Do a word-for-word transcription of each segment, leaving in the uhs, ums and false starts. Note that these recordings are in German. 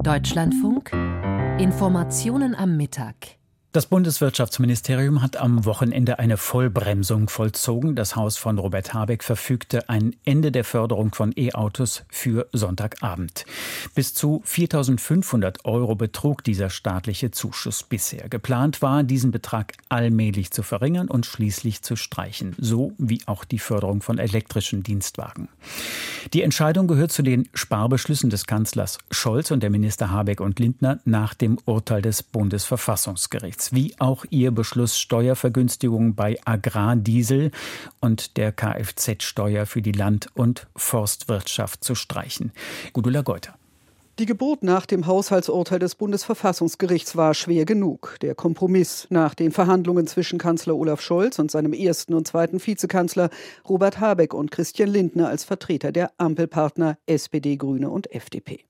Deutschlandfunk Informationen am Mittag. Das Bundeswirtschaftsministerium hat am Wochenende eine Vollbremsung vollzogen. Das Haus von Robert Habeck verfügte ein Ende der Förderung von E-Autos für Sonntagabend. Bis zu viertausendfünfhundert Euro betrug dieser staatliche Zuschuss bisher. Geplant war, diesen Betrag allmählich zu verringern und schließlich zu streichen, so wie auch die Förderung von elektrischen Dienstwagen. Die Entscheidung gehört zu den Sparbeschlüssen des Kanzlers Scholz und der Minister Habeck und Lindner nach dem Urteil des Bundesverfassungsgerichts. Wie auch ihr Beschluss, Steuervergünstigungen bei Agrardiesel und der Kfz-Steuer für die Land- und Forstwirtschaft zu streichen. Gudula Geuter. Die Geburt nach dem Haushaltsurteil des Bundesverfassungsgerichts war schwer genug. Der Kompromiss nach den Verhandlungen zwischen Kanzler Olaf Scholz und seinem ersten und zweiten Vizekanzler Robert Habeck und Christian Lindner als Vertreter der Ampelpartner S P D, Grüne und F D P.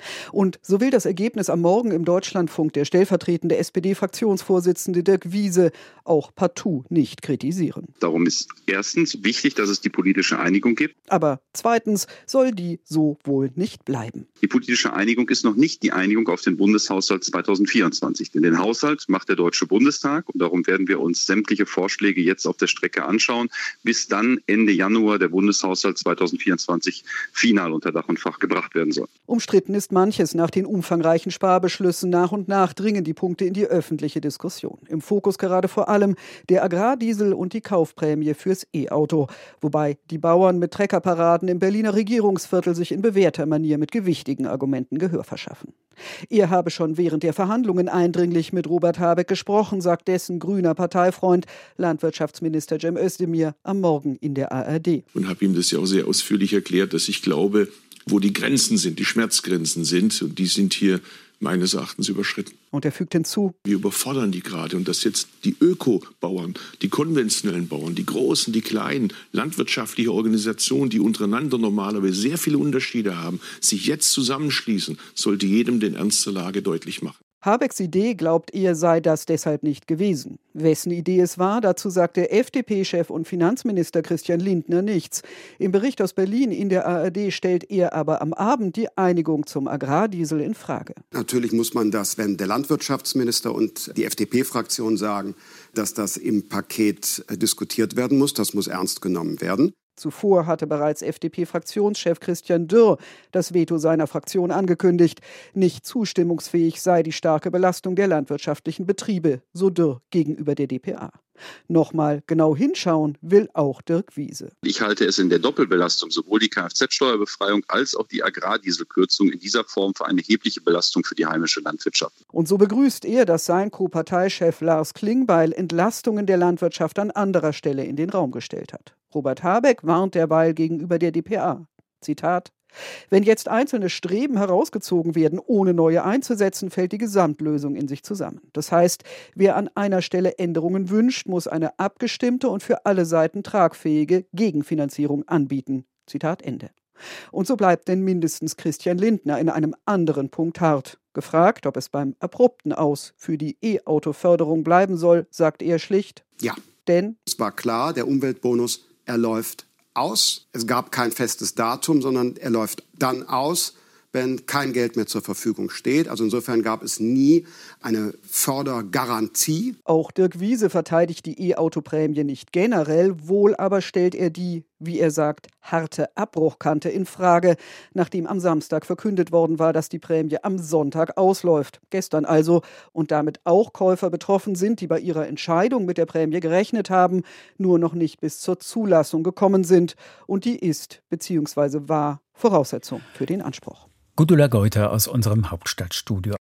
Und so will das Ergebnis am Morgen im Deutschlandfunk der stellvertretende S P D-Fraktionsvorsitzende Dirk Wiese auch partout nicht kritisieren. Darum ist erstens wichtig, dass es die politische Einigung gibt. Aber zweitens soll die so wohl nicht bleiben. Die politische Einigung ist noch nicht die Einigung auf den Bundeshaushalt zweitausendvierundzwanzig. Denn den Haushalt macht der Deutsche Bundestag und darum werden wir uns sämtliche Vorschläge jetzt auf der Strecke anschauen, bis dann Ende Januar der Bundeshaushalt zweitausendvierundzwanzig final unter Dach und Fach gebracht werden soll. Umstritten ist manches. Nach den umfangreichen Sparbeschlüssen nach und nach dringen die Punkte in die öffentliche Diskussion. Im Fokus gerade vor allem der Agrardiesel und die Kaufprämie fürs E-Auto. Wobei die Bauern mit Treckerparaden im Berliner Regierungsviertel sich in bewährter Manier mit gewichtigen Argumenten Gehör verschaffen. Er habe schon während der Verhandlungen eindringlich mit Robert Habeck gesprochen, sagt dessen grüner Parteifreund, Landwirtschaftsminister Cem Özdemir, am Morgen in der A R D. Und habe ihm das ja auch sehr ausführlich erklärt, dass ich glaube, wo die Grenzen sind, die Schmerzgrenzen sind, und die sind hier meines Erachtens überschritten. Und er fügt hinzu: Wir überfordern die gerade, und dass jetzt die Öko-Bauern, die konventionellen Bauern, die großen, die kleinen, landwirtschaftliche Organisationen, die untereinander normalerweise sehr viele Unterschiede haben, sich jetzt zusammenschließen, sollte jedem den Ernst der Lage deutlich machen. Habecks Idee, glaubt er, sei das deshalb nicht gewesen. Wessen Idee es war, dazu sagte F D P-Chef und Finanzminister Christian Lindner nichts. Im Bericht aus Berlin in der A R D stellt er aber am Abend die Einigung zum Agrardiesel in Frage. Natürlich muss man das, wenn der Landwirtschaftsminister und die F D P-Fraktion sagen, dass das im Paket diskutiert werden muss, das muss ernst genommen werden. Zuvor hatte bereits F D P-Fraktionschef Christian Dürr das Veto seiner Fraktion angekündigt. Nicht zustimmungsfähig sei die starke Belastung der landwirtschaftlichen Betriebe, so Dürr gegenüber der d P A. Nochmal genau hinschauen will auch Dirk Wiese. Ich halte es in der Doppelbelastung, sowohl die Kfz-Steuerbefreiung als auch die Agrardieselkürzung in dieser Form für eine erhebliche Belastung für die heimische Landwirtschaft. Und so begrüßt er, dass sein Co-Parteichef Lars Klingbeil Entlastungen der Landwirtschaft an anderer Stelle in den Raum gestellt hat. Robert Habeck warnt derweil gegenüber der d P A. Zitat: Wenn jetzt einzelne Streben herausgezogen werden, ohne neue einzusetzen, fällt die Gesamtlösung in sich zusammen. Das heißt, wer an einer Stelle Änderungen wünscht, muss eine abgestimmte und für alle Seiten tragfähige Gegenfinanzierung anbieten. Zitat Ende. Und so bleibt denn mindestens Christian Lindner in einem anderen Punkt hart. Gefragt, ob es beim abrupten Aus für die E-Auto-Förderung bleiben soll, sagt er schlicht: Ja. Denn es war klar, der Umweltbonus, er läuft aus. Es gab kein festes Datum, sondern er läuft dann aus, wenn kein Geld mehr zur Verfügung steht. Also insofern gab es nie eine Fördergarantie. Auch Dirk Wiese verteidigt die E-Auto-Prämie nicht generell, wohl aber stellt er die, wie er sagt, harte Abbruchkante in Frage, nachdem am Samstag verkündet worden war, dass die Prämie am Sonntag ausläuft. Gestern also, und damit auch Käufer betroffen sind, die bei ihrer Entscheidung mit der Prämie gerechnet haben, nur noch nicht bis zur Zulassung gekommen sind. Und die ist bzw. war Voraussetzung für den Anspruch. Gudula Geuter aus unserem Hauptstadtstudio.